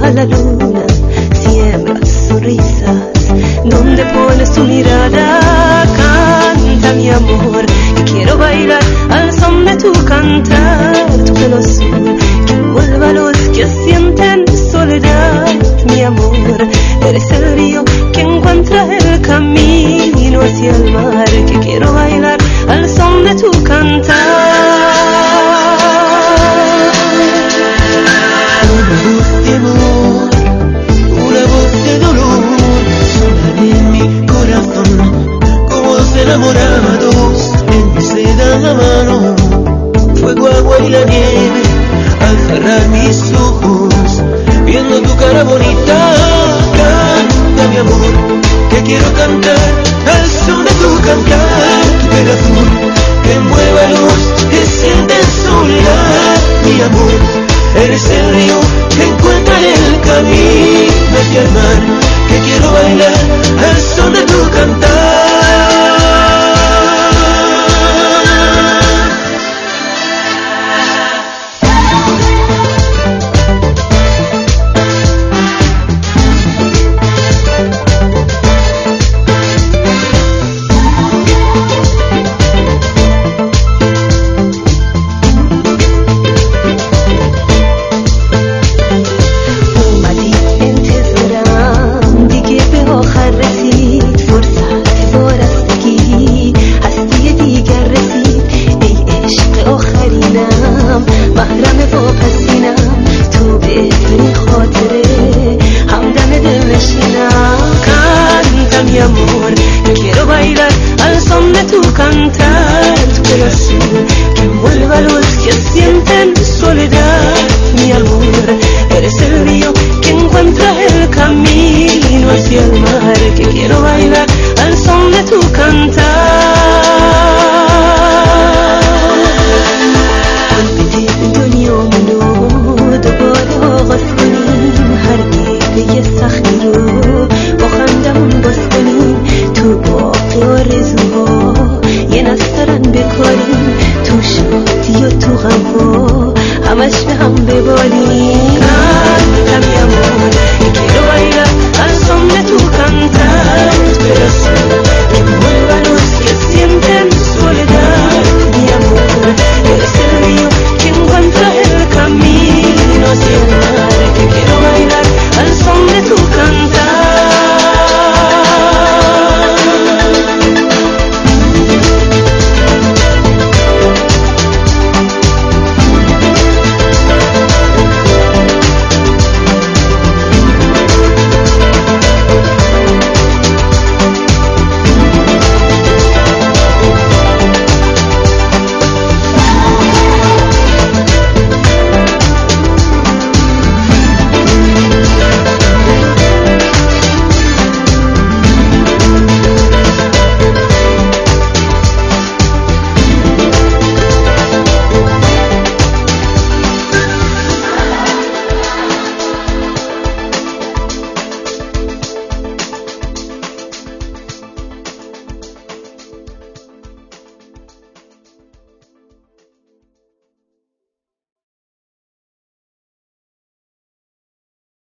a la luna, siembra sonrisas, donde pones tu mirada, canta mi amor, que quiero bailar al son de tu cantar, tu pelo azul, que envuelva a los que sienten soledad, mi amor, eres el río que encuentra el camino hacia el mar, que quiero bailar al son de tu cantar. Una voz de amor, una voz de dolor, suena en mi corazón, como dos enamorados, en se dan la mano, fuego, agua y la nieve, al cerrar mis ojos, viendo tu cara bonita, canta mi amor, que quiero cantar al son de tu cantar, tu pelo azul, que envuelva a los que sienten soledad, mi amor. Eres el río que encuentra el camino hacia el mar, que quiero bailar al son de tu cantar. Mi amor, quiero bailar al son de tu cantar, tu pelo azul que envuelva a los que sienten